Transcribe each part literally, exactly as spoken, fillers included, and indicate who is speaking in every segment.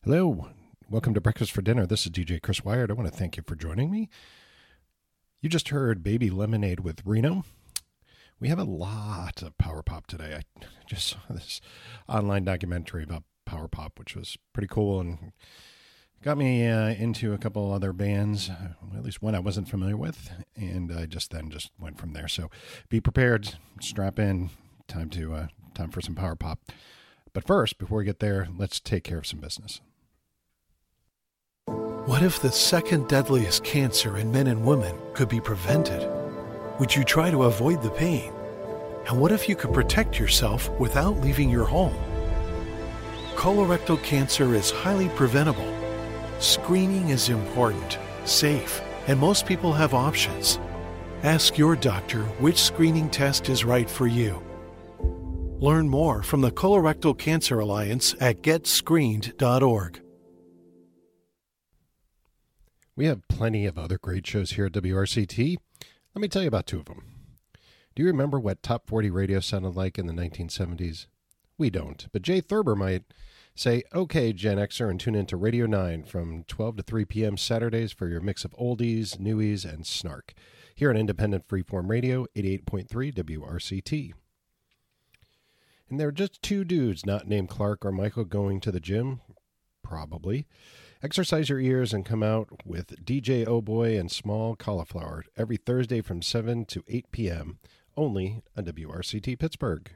Speaker 1: Hello, welcome to Breakfast for Dinner. This is D J Chris Wired. I want to thank you for joining me. You just heard Baby Lemonade with Reno. We have a lot of power pop today. I just saw this online documentary about power pop, which was pretty cool and got me uh, into a couple other bands, well, at least one I wasn't familiar with, and I just then just went from there. So be prepared, strap in, time to uh, time for some power pop. But first, before we get there, let's take care of some business.
Speaker 2: What if the second deadliest cancer in men and women could be prevented? Would you try to avoid the pain? And what if you could protect yourself without leaving your home? Colorectal cancer is highly preventable. Screening is important, safe, and most people have options. Ask your doctor which screening test is right for you. Learn more from the Colorectal Cancer Alliance at get screened dot org.
Speaker 1: We have plenty of other great shows here at W R C T. Let me tell you about two of them. Do you remember what Top forty radio sounded like in the nineteen seventies? We don't, but Jay Thurber might. Say, okay, Gen Xer, and tune into Radio nine from twelve to three p.m. Saturdays for your mix of oldies, newies, and snark. Here on Independent Freeform Radio, eighty-eight point three W R C T. And there are just two dudes not named Clark or Michael going to the gym? Probably. Exercise your ears and come out with D J Oh Boy and Small Cauliflower every Thursday from seven to eight p.m. only on W R C T Pittsburgh.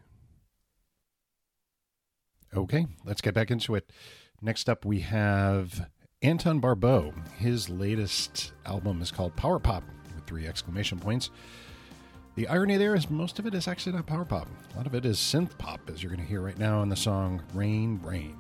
Speaker 1: Okay, let's get back into it. Next up, we have Anton Barbeau. His latest album is called Power Pop with three exclamation points. The irony there is most of it is actually not power pop. A lot of it is synth pop, as you're going to hear right now in the song Rain, Rain.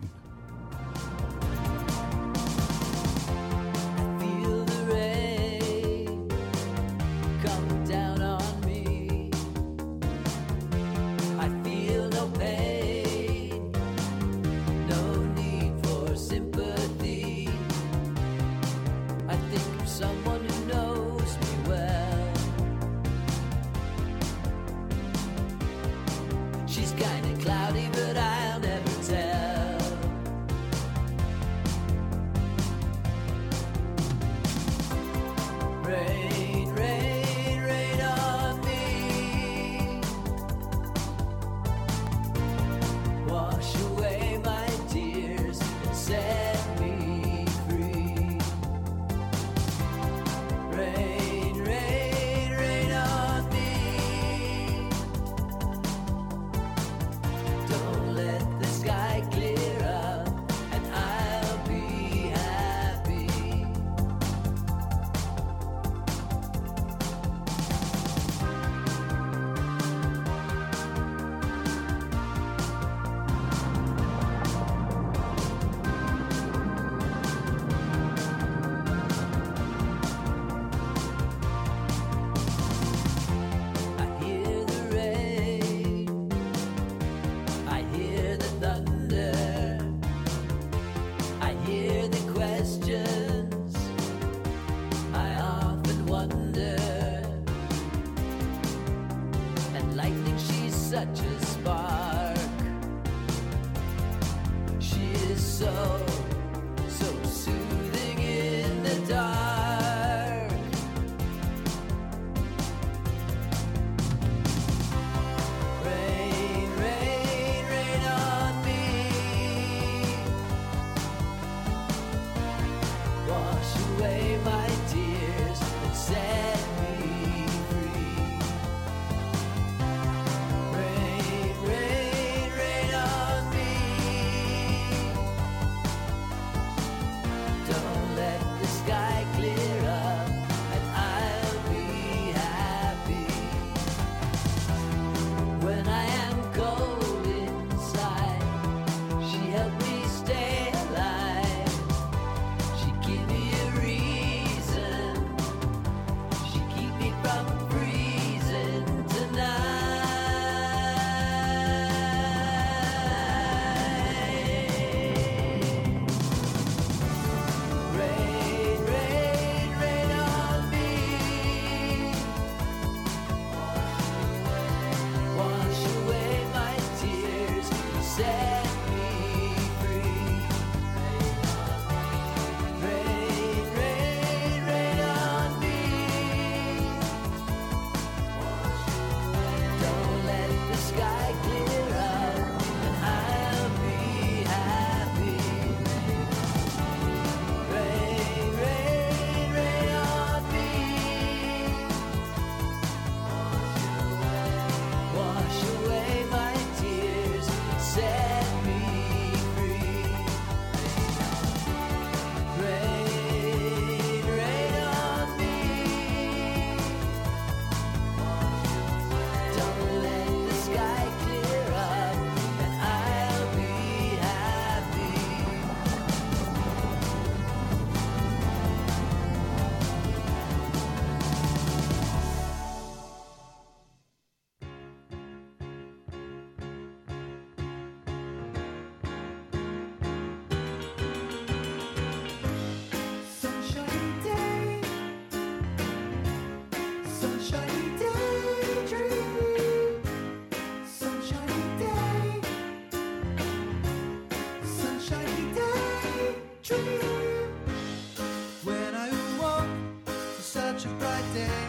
Speaker 3: dream. When I awoke to such a bright day,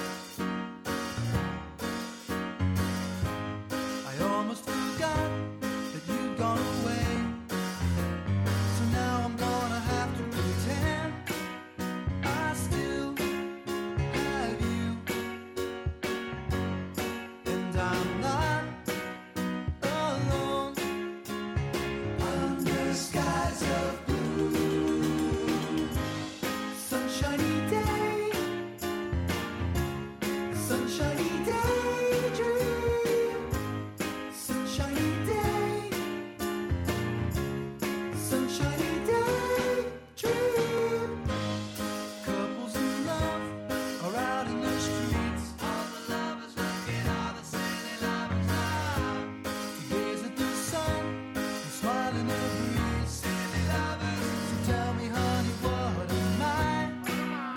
Speaker 3: I almost forgot that you'd gone away. So now I'm gonna have to pretend I still have you, and I'm not alone under skies of blue. Sunshiny day, sunshiny daydream, sunshiny day, sunshiny daydream. Couples in love are out in the streets. All the lovers looking, all the silly lovers are. To gaze at the sun and smile in the breeze. Silly lovers, so tell me, honey, what am I?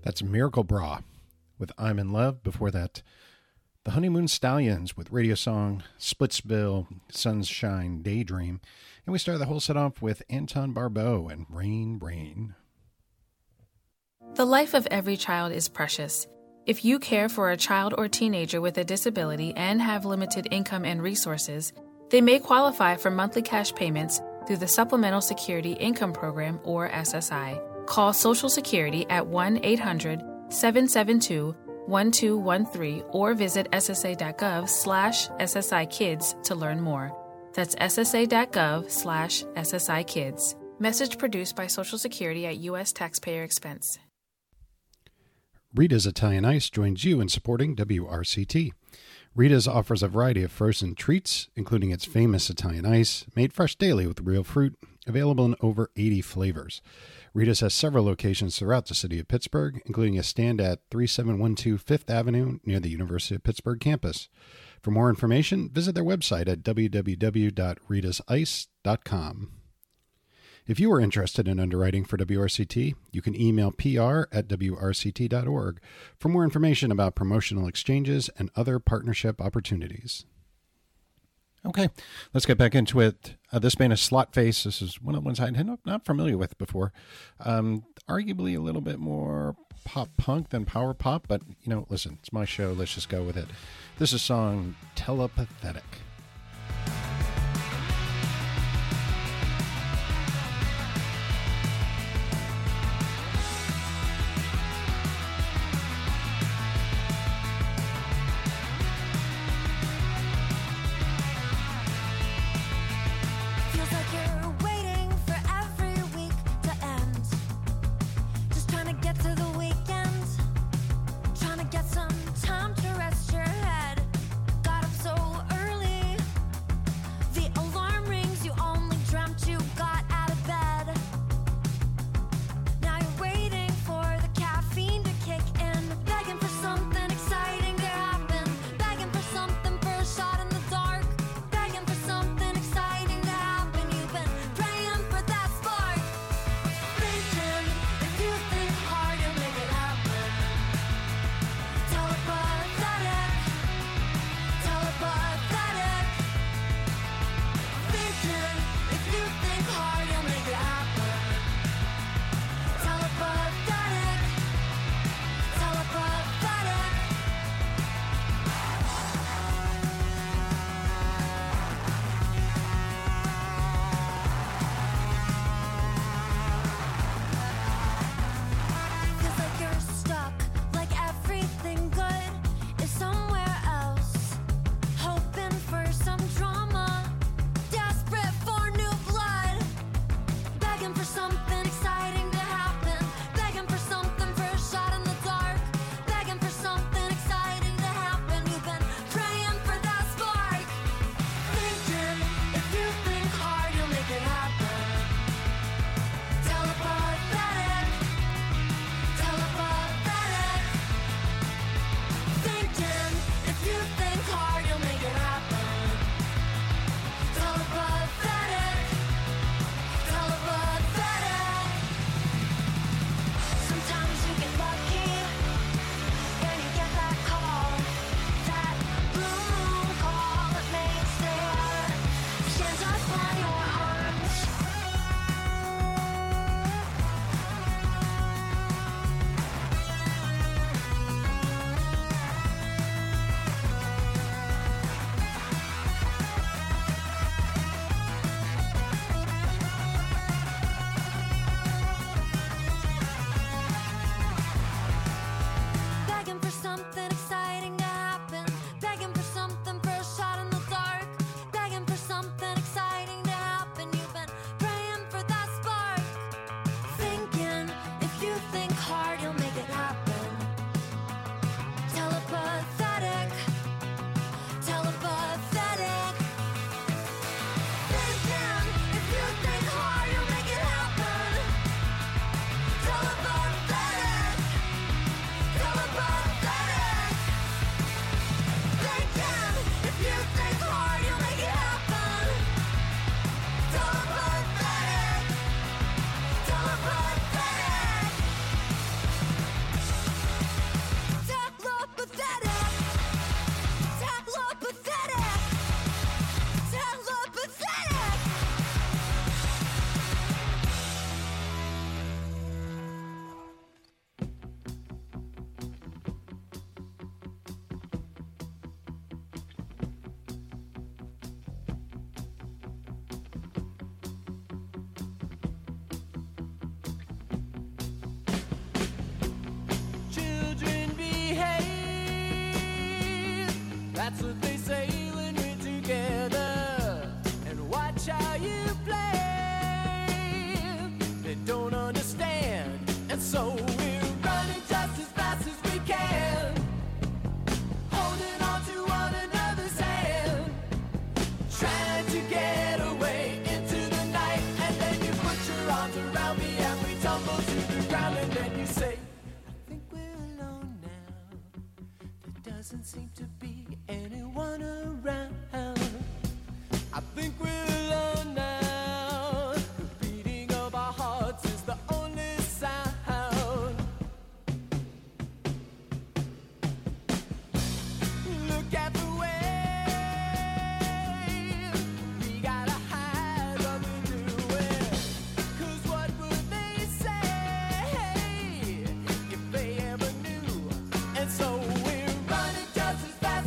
Speaker 1: That's Miracle Bra with I'm in Love. Before that, the Honeymoon Stallions with radio song Splitsville, Sunshine, Daydream. And we start the whole set off with Anton Barbeau and Rain, Rain.
Speaker 4: The life of every child is precious. If you care for a child or teenager with a disability and have limited income and resources, they may qualify for monthly cash payments through the Supplemental Security Income Program, or S S I. Call Social Security at one eight hundred seven seven two one two one three or visit ssa.gov slash SSI Kids to learn more. That's ssa.gov slash SSI Kids. Message produced by Social Security at U S taxpayer expense.
Speaker 1: Rita's Italian Ice joins you in supporting W R C T. Rita's offers a variety of frozen treats, including its famous Italian Ice, made fresh daily with real fruit, available in over eighty flavors. Rita's has several locations throughout the city of Pittsburgh, including a stand at thirty-seven twelve Fifth Avenue near the University of Pittsburgh campus. For more information, visit their website at w w w dot ritas ice dot com. If you are interested in underwriting for W R C T, you can email p r at w r c t dot org for more information about promotional exchanges and other partnership opportunities. Okay, let's get back into it. Uh, this band is Slotface. This is one of the ones I'm not familiar with before. Um, arguably a little bit more pop punk than power pop, but, you know, listen, it's my show. Let's just go with it. This is song Telepathetic.
Speaker 5: Feels like you're waiting for every week to end. Just trying to get to the weekend. Trying to get some time to rest your head. Got up so early. The alarm rings, you only dreamt you got out of bed. Now you're waiting for the caffeine to kick in. Begging for something exciting to happen. Begging for something for a shot in the dark. Begging for something exciting to happen. You've been praying for that spark. Thinking if you think hard, you'll make it happen. Telepathetic. Telepathetic. Thinking if you think hard, you'll make it happen. Telepathetic. Telepathetic. Feels like you're stuck, like everything good is somewhere else. Hoping for some drama, desperate for new blood. Begging for something exciting to happen. Begging for something for a shot in the dark. Begging for something exciting to happen. You've been praying for that spark. Thinking if you think hard, you'll make it happen. Telepathetic. Telepathetic. Thinking if you think hard, you'll make it happen. Telepathetic. Telepathetic.
Speaker 3: That's what they say when we're together. And watch how you play. They don't understand. And so we're running just as fast as we can. Holding on to one another's hand. Trying to get away into the night. And then you put your arms around me and we tumble to the ground. And then you say, I think we're alone now. There doesn't seem to be anyone around. I think we're alone now. The beating of our hearts is the only sound. Look at the way we gotta hide what we're doing. 'Cause what would they say if they ever knew? And so we're running just as fast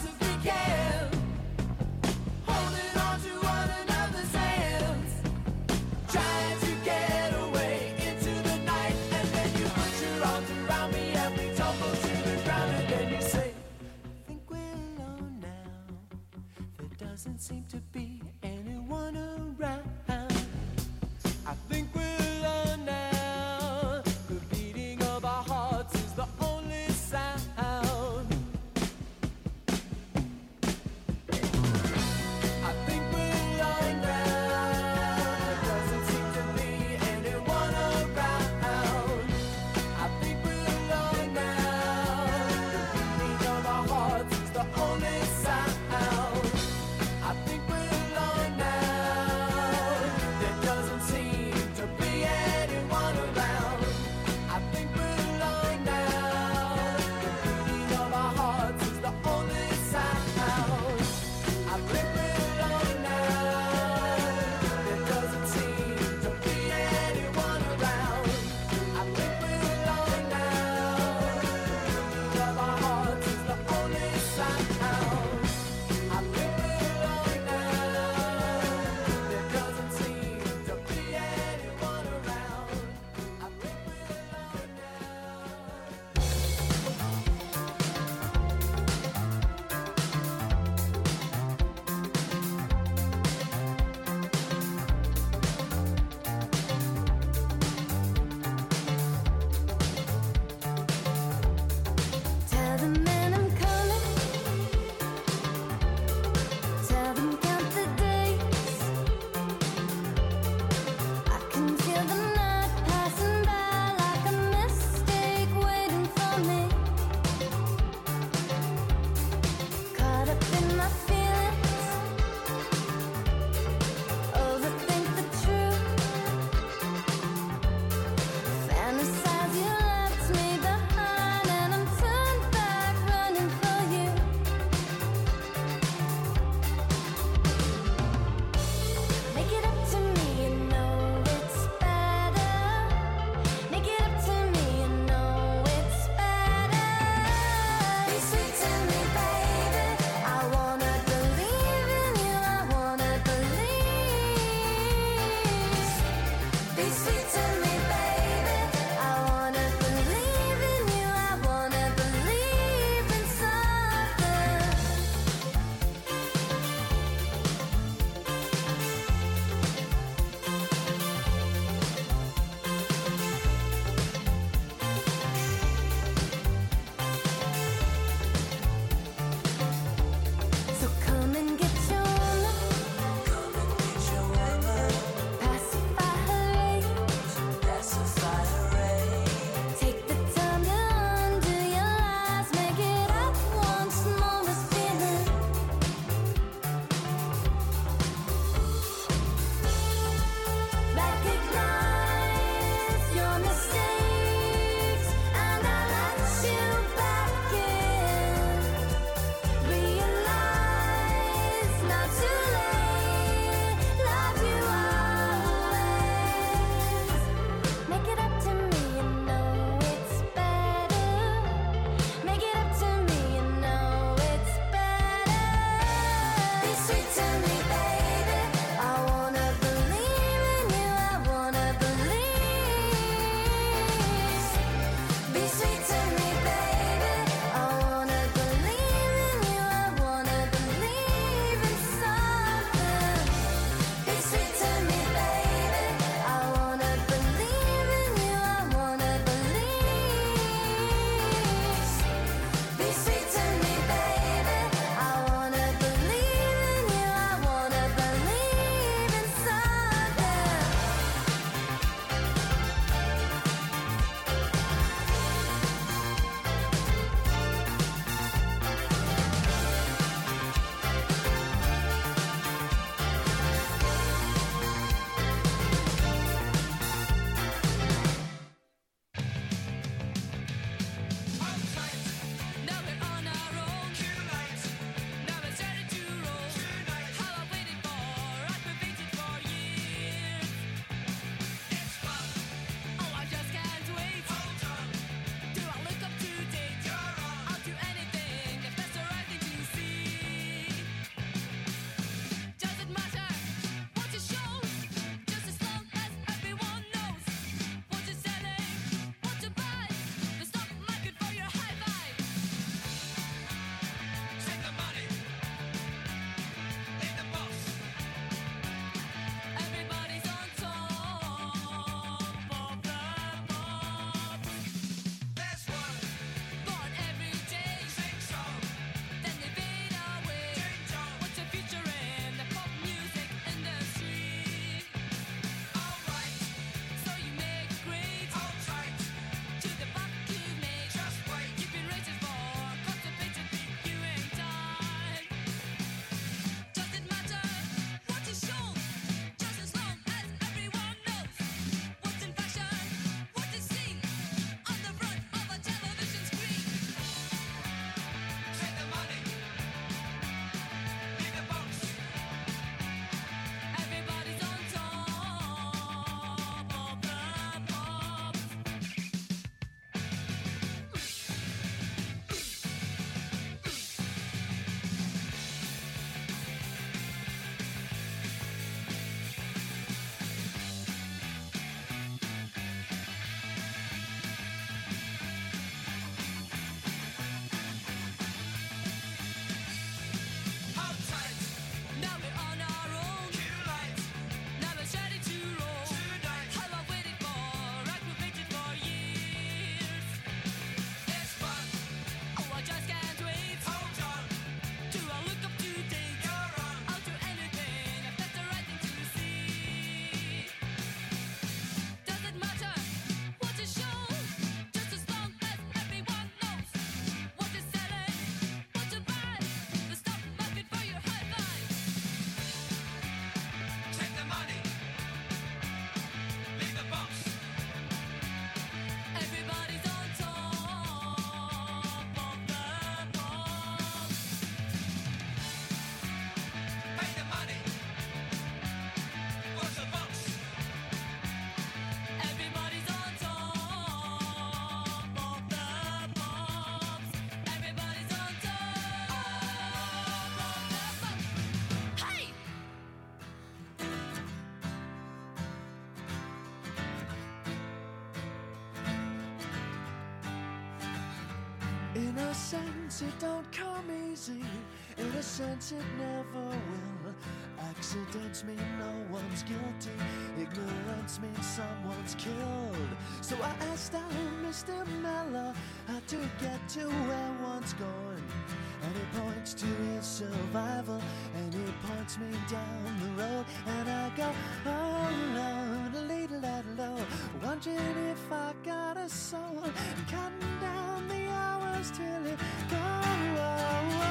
Speaker 3: In a sense, it don't come easy. In a sense, it never will. Accidents mean no one's guilty. Ignorance means someone's killed. So I asked out Mister Mellor how to get to where one's going. And he points to his survival, and he points me down the road. And I go, oh Lord, little low, wondering if I got a soul, counting down the hours till it goes.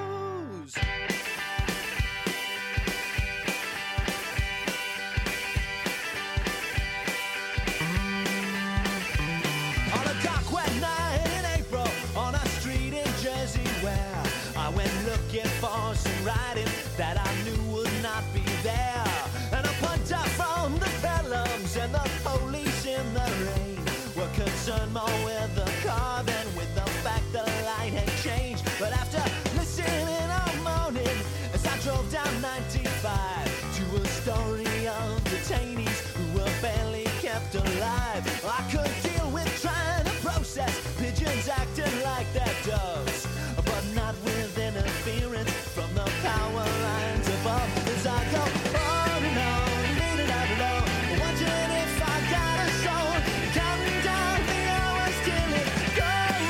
Speaker 3: On a dark wet night in April, on a street in Jersey where I went looking for some writing that I knew would not be there. And a punter from the Pelhams and the police in the rain were concerned more with the car than with the fact the light had changed. But after listening all morning as I drove down ninety-five to a story of detainees who were barely kept alive, I could deal with trying to process pigeons acting like their doves, but not with interference from the power lines above. As I go on and on, leading out low, wondering if I got a soul, counting down the hours till it goes.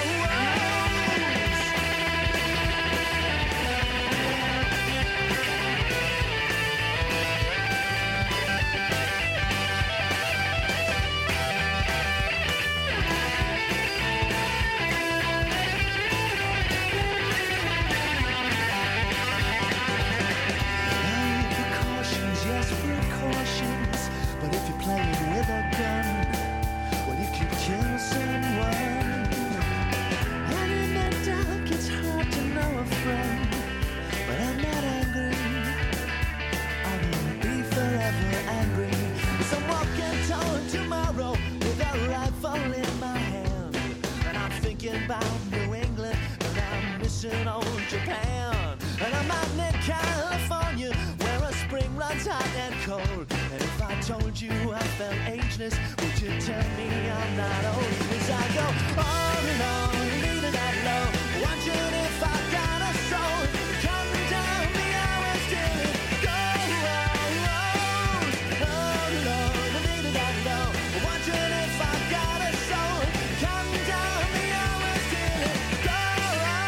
Speaker 3: Precautions, yes, precautions. But if you're playing with a gun, well, you could kill someone. And in the dark, it's hard to know a friend. But I'm not angry. I will be forever angry. As I'm walking toward tomorrow with a rifle in my hand, and I'm thinking about New England, and I'm missing old Japan. And I'm out in California, where a spring runs hot and cold. And if I told you I felt ageless, would you tell me I'm not old? As I go on and on, leading that low, wondering if I got a soul, counting down the hours till it goes. On and on, leading that low, wondering if I got a soul, counting down the hours till it goes.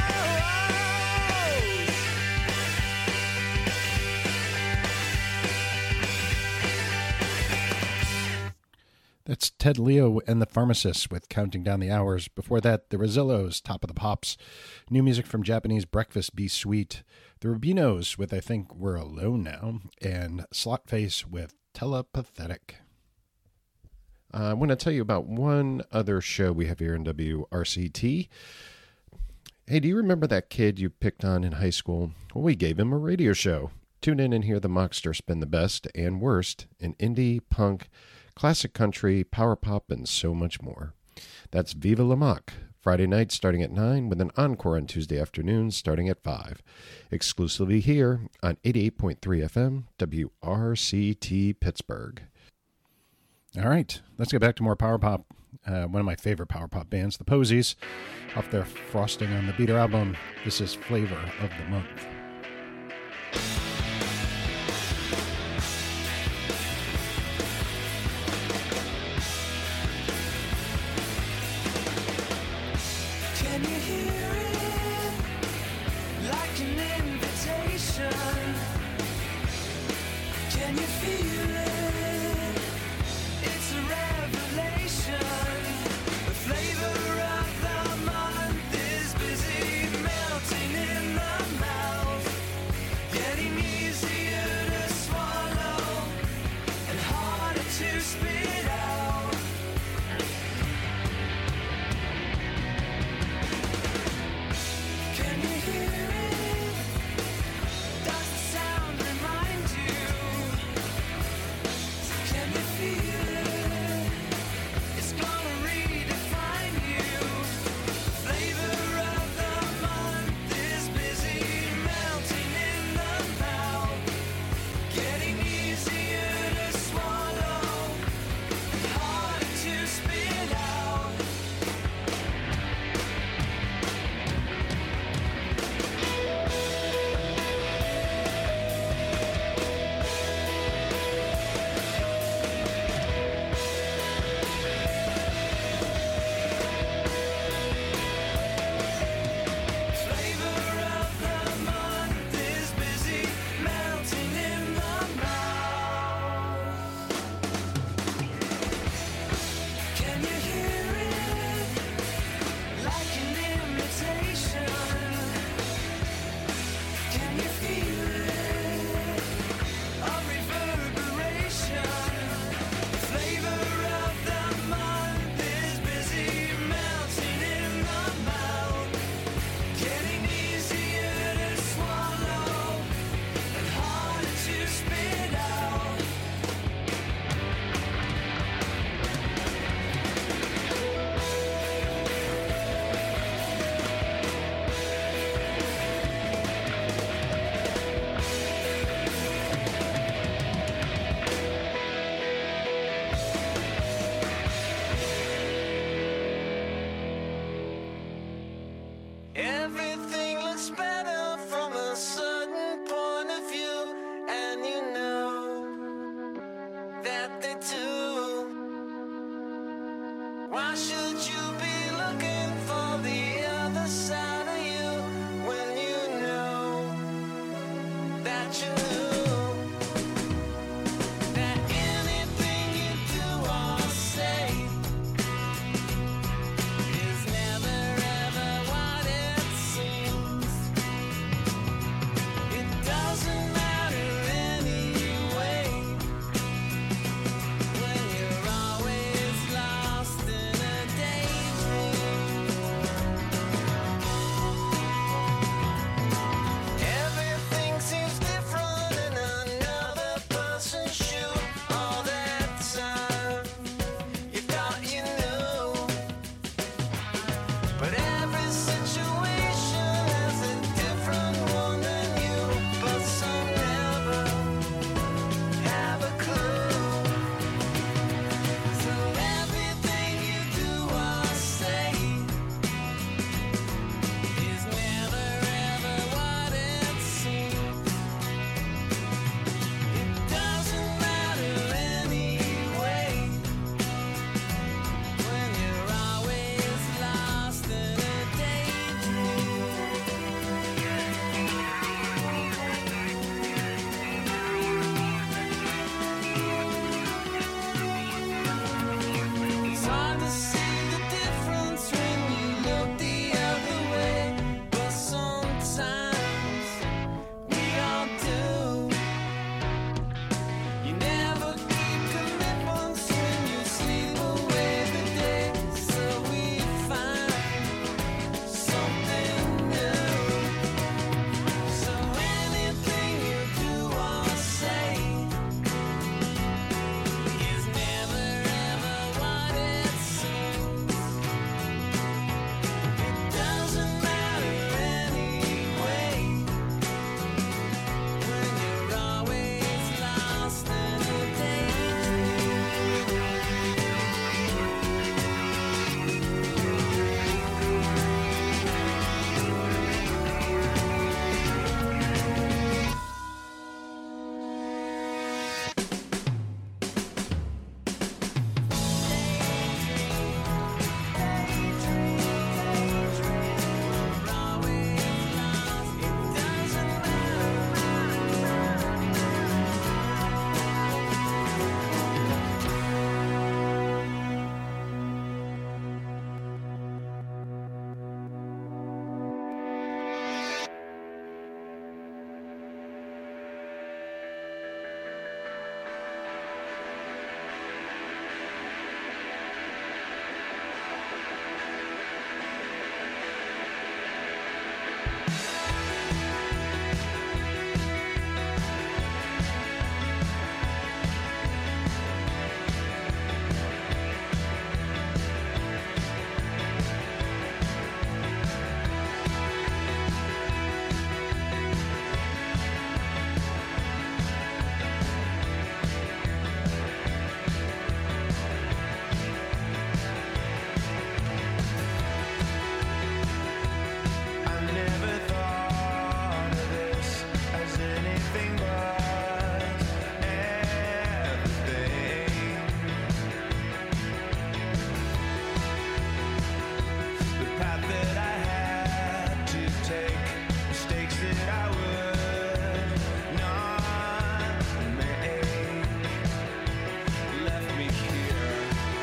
Speaker 1: That's Ted Leo and the Pharmacists with Counting Down the Hours. Before that, the Rosillos, Top of the Pops. New music from Japanese Breakfast Be Sweet. The Rubinos with I Think We're Alone Now. And Slotface with Telepathetic. Uh, I want to tell you about one other show we have here in W R C T. Hey, do you remember that kid you picked on in high school? Well, we gave him a radio show. Tune in and hear the Mockster spin the best and worst in indie, punk, classic country, power pop, and so much more. That's Viva La Mock, Friday night starting at nine, with an encore on Tuesday afternoons starting at five. Exclusively here on eighty-eight point three F M, W R C T Pittsburgh. All right, let's get back to more power pop. Uh, one of my favorite power pop bands, the Posies, off their Frosting on the Beater album. This is Flavor of the Month.
Speaker 3: Can you hear it? Like an invitation. Can you feel it? It's a revelation. The flavor of the month is busy melting in the mouth. Why should you be looking for the other side of you when you know that you knew that anything you do or say is never ever what it seems? It doesn't matter anyway when you're always lost in a daydream. Everything seems different in another person's shoe all that time. You thought you knew, but every situation has a different one than you. But some never have a clue. So everything you do or say is never ever what it seems. It doesn't matter anyway when you're always lost in a daydream. It's hard to see the difference when you look the other way, but sometimes we all do. You never keep commitments when you sleep away the day, so we find something new. So anything you do or say is never ever what it seems. It doesn't matter anyway when you're always lost in a daydream. I never thought of this as anything but everything. The path that I had to take, mistakes that I would not make, left me here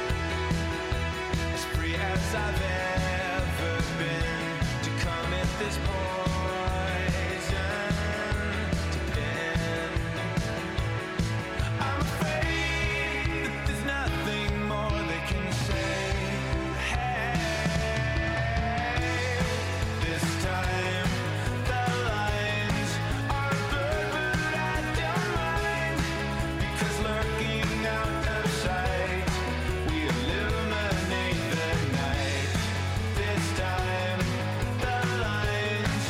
Speaker 3: as free as I've ever been to come at this poison to pen. I'm afraid that there's nothing more they can say. Hey, this time the lines are blurred, but I don't mind, because lurking out of sight, we illuminate the night. This time the lines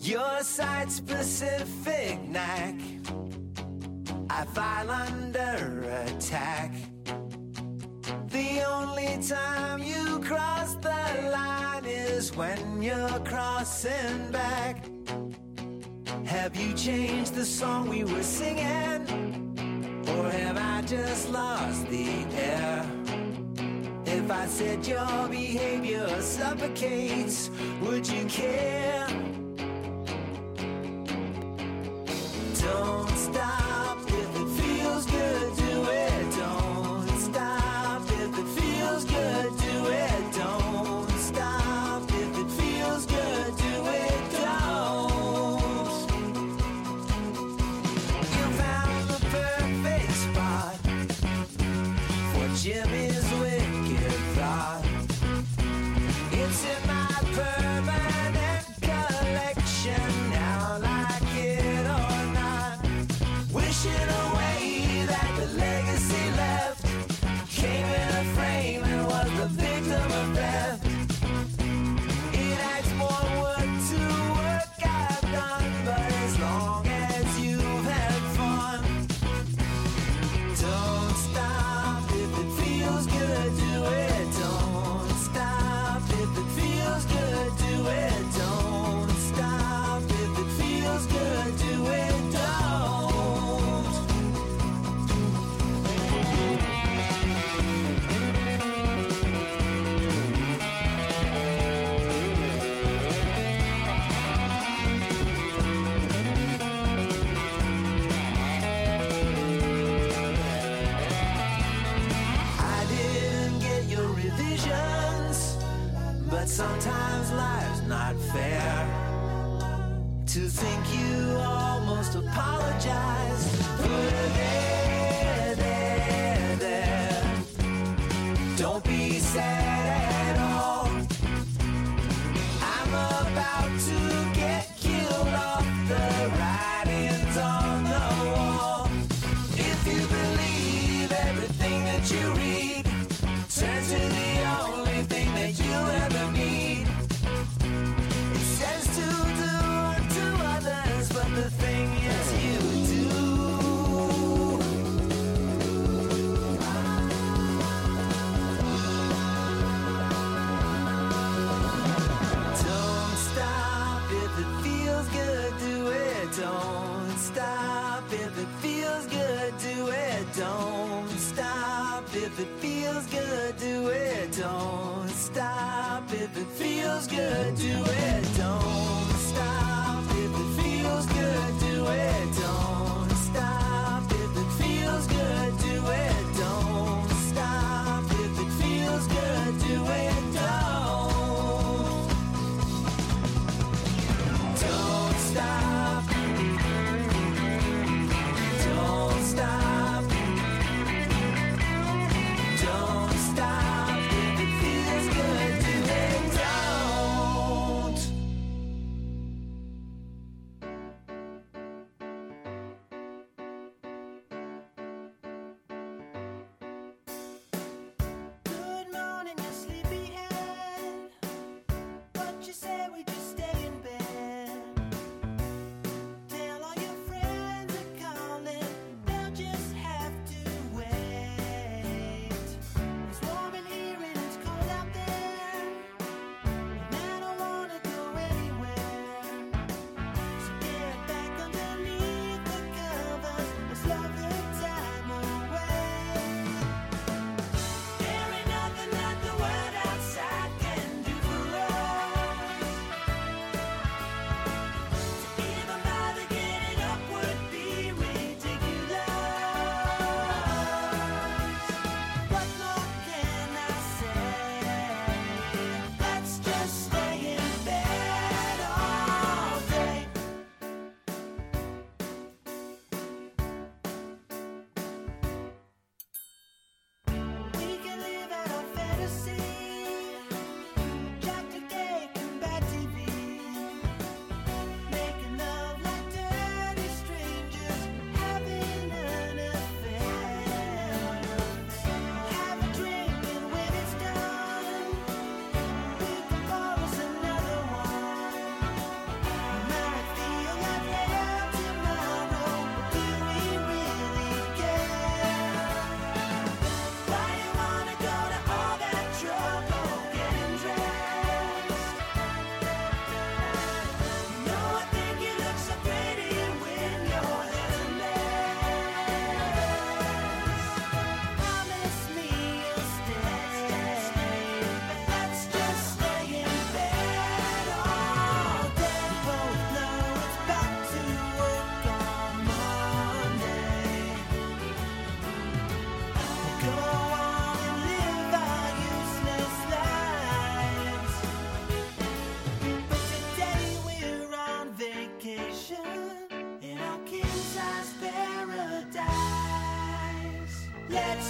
Speaker 3: Your site-specific knack, I file under attack. The only time you cross the line is when you're crossing back. Have you changed the song we were singing? Or have I just lost the air? If I said your behavior suffocates, would you care? Don't stop if it feels good, do it. Don't stop if it feels good, do it. Don't stop if it feels good, do it. Don't. You found the perfect spot for Jimmy's wicked thought. It's in my permanent collection now, like it or not. Wishing away that the legacy left came in a frame and was the victim of death. It adds more work to work I've done, but as long as you've had fun, don't stop if it feels good, do it. Don't stop if it feels good, do it. Don't stop if it feels good, do it. Don't. I didn't get your revisions, but sometimes life's not fair. To think you almost apologized for the there, there, there. Don't be sad at all. I'm about to get killed off the writings on the wall. If you believe everything that you read, turn to the only thing that you'll ever need. It says to do unto others, but the thing is you do. Don't stop if it feels good, do it. Don't stop if it feels good, do it. Don't stop if it feels good, do it. Don't stop if it feels good, do it. Don't stop if it feels good, do it. Don't stop if it feels good, do it. Don't stop if it feels good, do it. Don't. Don't stop. Don't stop. Don't stop if it feels good, do it. Don't.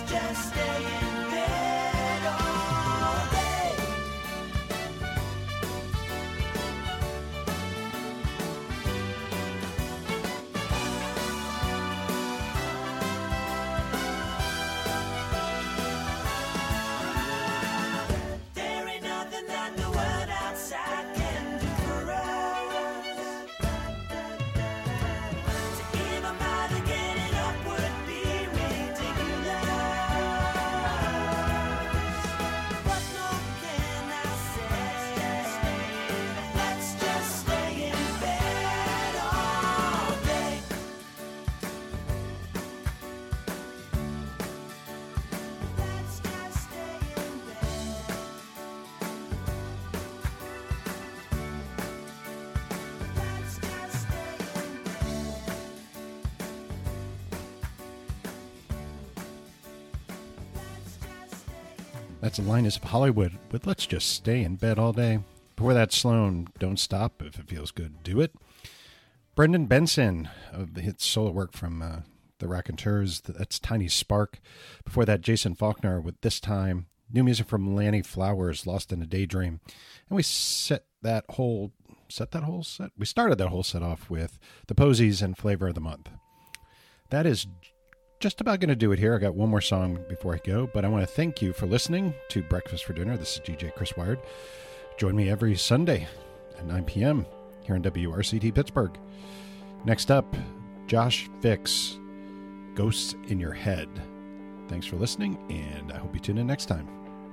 Speaker 3: just stay in bed all day. There ain't nothing that the world outside can do for us. To even bother getting up would be ridiculous. What more can I say? Let's just stay in bed all day. Let's just stay in bed. Let's just stay in bed. Let's just stay in
Speaker 1: That's Linus of Hollywood with Let's Just Stay in Bed All Day. Before that, Sloan, Don't Stop If It Feels Good, Do It. Brendan Benson of the hit solo work from uh, the Raconteurs, that's Tiny Spark. Before that, Jason Faulkner with This Time. New music from Lanny Flowers, Lost in a Daydream. And we set that whole, set that whole set? We started that whole set off with The Posies and Flavor of the Month. That is just about going to do it here. I got one more song before I go, but I want to thank you for listening to Breakfast for Dinner. This is D J Chris Wired. Join me every Sunday at nine p.m. here on W R C T Pittsburgh. Next up, Josh Fix, Ghosts in Your Head. Thanks for listening, and I hope you tune in next time.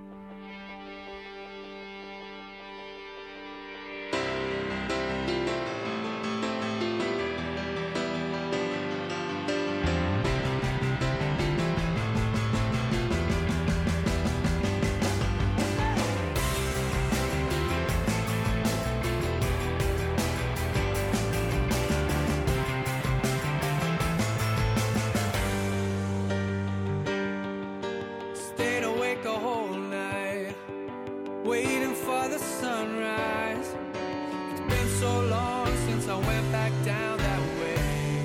Speaker 3: Stayed awake a whole night, waiting for the sunrise. It's been so long since I went back down that way.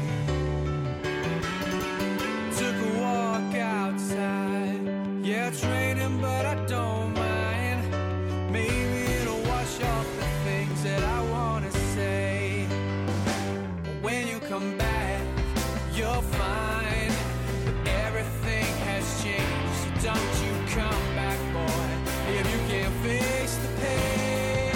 Speaker 3: Took a walk outside. Yeah, it's raining, but I don't mind. Maybe it'll wash off the things that I wanna say. But when you come back, you'll find that everything has changed. So don't you come back, boy, if you can't face the pain.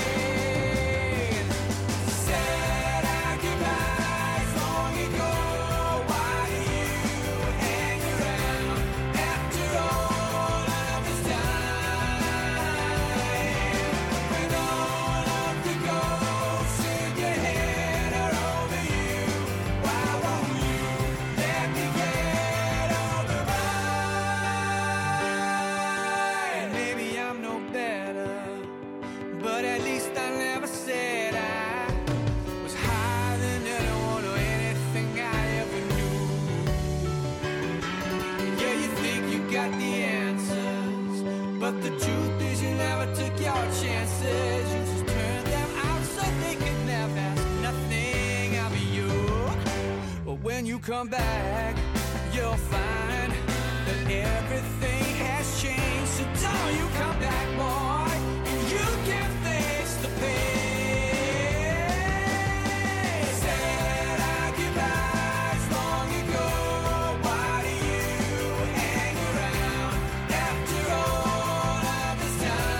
Speaker 3: Said our goodbyes long ago. Why do you hang around after all of this time? When all of the ghosts in your head are over you, why won't you let me get over mine? Maybe I'm no better, but at least I never said I was higher than anyone or anything I ever knew. Yeah, you think you got the answers, but the truth is you never took your chances. You just turned them out so they could never ask nothing of you. But when you come back, you'll find that everything has changed. So don't you come back, boy, and you can face the pain. Said our goodbyes long ago. Why do you hang around after all of this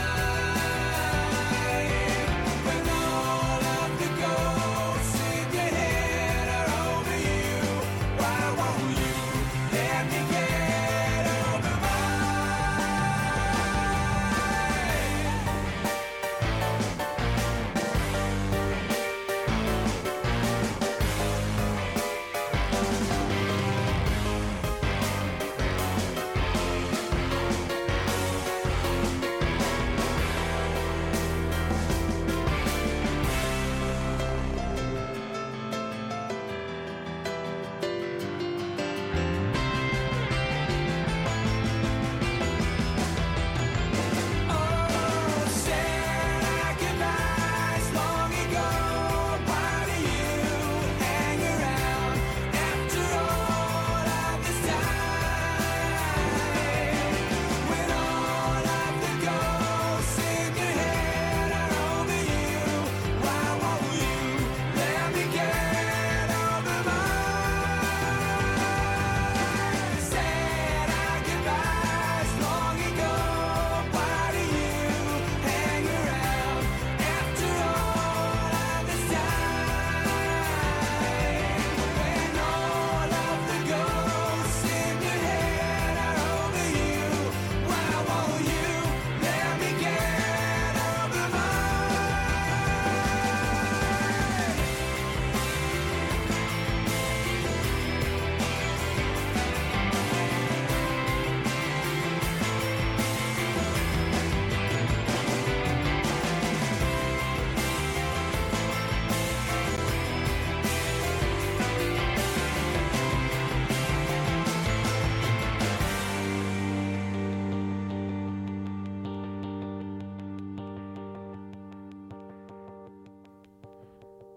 Speaker 3: time? When all of the ghosts in your head are over you, why won't you let me get over mine?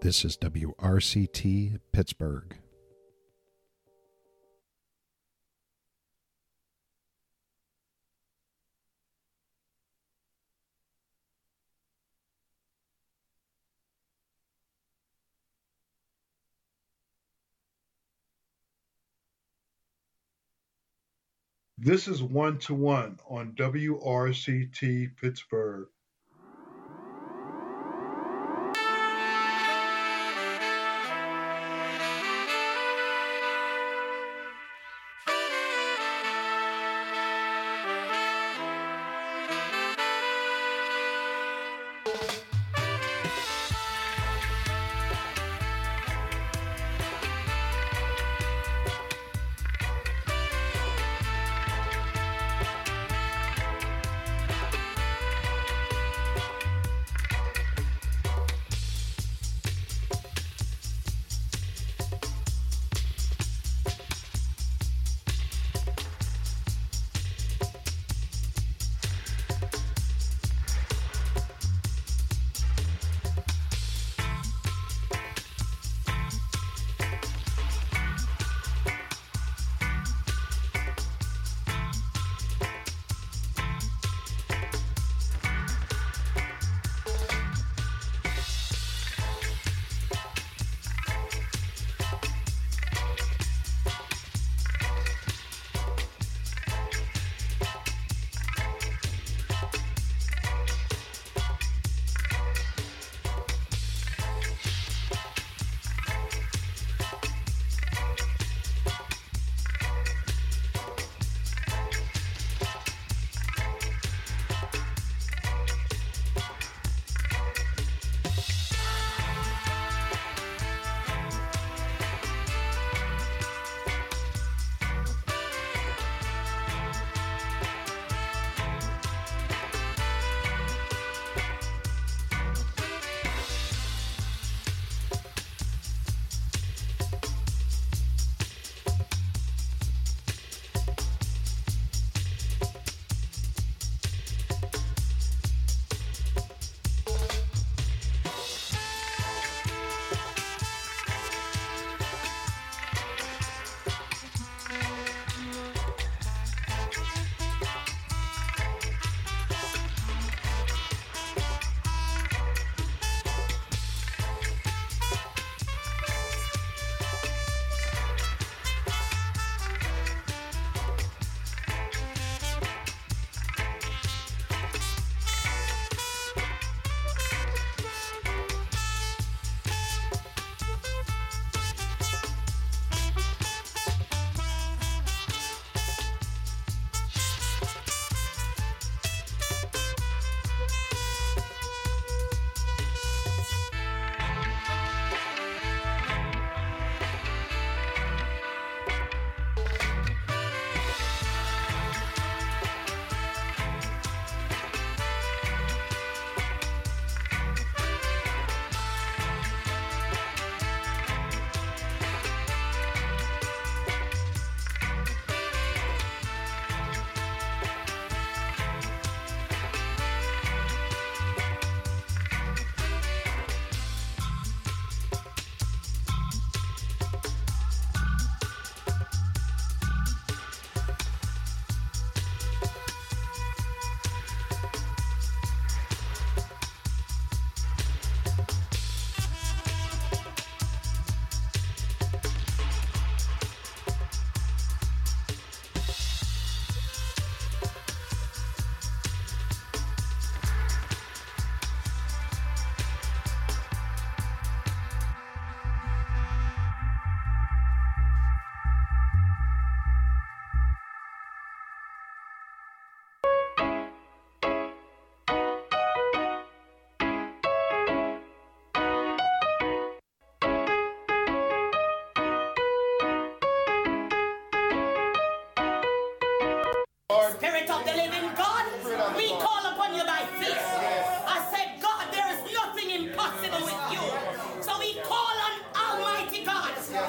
Speaker 1: This is W R C T Pittsburgh.
Speaker 6: This is One to One on W R C T Pittsburgh.
Speaker 7: Spirit of the living God, we call upon you by faith. I said, God, there is nothing impossible with you.